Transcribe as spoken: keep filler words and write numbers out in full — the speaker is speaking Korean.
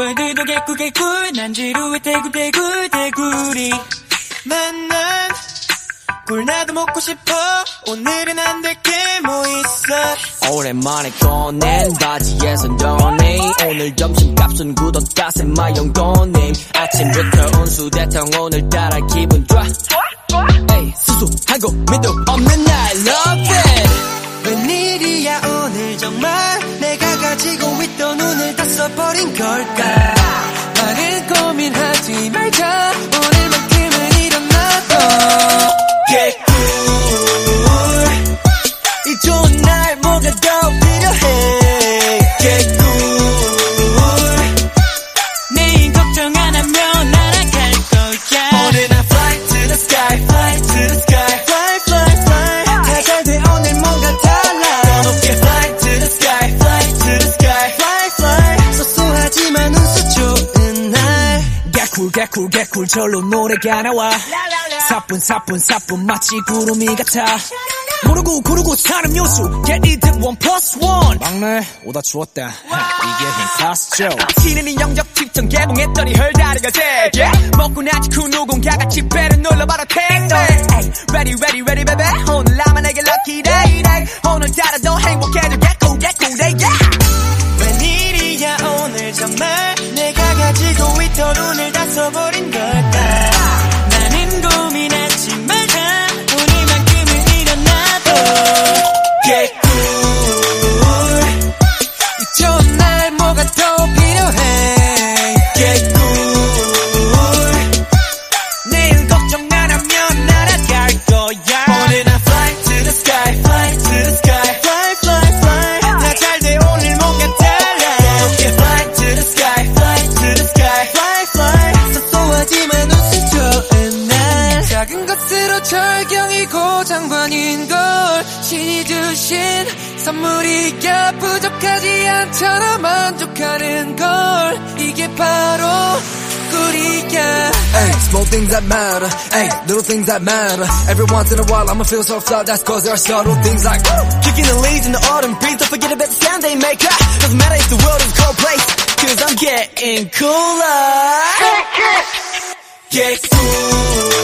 월드도 개꿀 개꿀 난 지루해 대구 대구 대구리 만난 꿀 나도 먹고 싶어 오늘은 안 될 게 뭐 있어 오랜만에 꺼낸 바지에서 너네 오늘 점심값은 구독자세 마영도님 아침부터 운수대통 오늘따라 기분 좋아 에이 수수하고 믿음 없는 날 love it 웬일이야 오늘 정말 내가 가지고 있던 눈을 다 써버린 걸까 많은 고민하지 말자 오늘만큼은 일어나도 개꿀 이 좋은 날 뭐가 더 필요해 개꿀 내일 걱정 안 하면 날아갈 거야 오늘 나 fly to the sky fly to the sky fly fly fly 다 잘 돼 오늘 뭔가 달라 더 높게 fly to the sky fly to the sky fly fly 소소하지만 운수 좋은 날 개꿀 개꿀 개꿀 절로 노래가 나와 사뿐 사뿐 사뿐 마치 구름이 같아 모르고 고르고 사는 요수 Get it one plus one 막내 오다 주웠다 이게 흰 카스죠 신인이 영접 직전 개봉했더니 헐다리가 되게 먹고 나지 그 누군가가 집배를 눌러봐라 택배 Ready ready ready baby 오늘 나만에게 lucky day day 오늘따라 더 행복해져 개꿀 개꿀 day yeah 웬일이야 오늘 정말 내가 가지고 있던 눈을 다 써버린 걸까 나는 고민하지 말자 오늘만큼은 일어나도 개꿀 이 좋은 날 뭐가 더 필요해 개꿀 내일 걱정 안 하면 날아갈 거야 오늘 나 fly to the sky fly to the sky fly fly fly 다 잘 돼 오늘 뭔가 달라 더 높게 fly to the sky fly to the sky fly fly 소소하지만 웃음 좋은 날 작은 것으로 절경이고 장관인걸 신이 주신 선물이야 부족하지 않잖아 만족하는 걸 이게 바로 꿀이야 Ay, small things that matter, ay, little things that matter. Every once in a while I'ma feel so flat, that's cause there are subtle things like Kicking the leaves in the autumn breeze don't forget about the sound they make doesn't matter if the world is a cold place cause I'm getting cooler get cool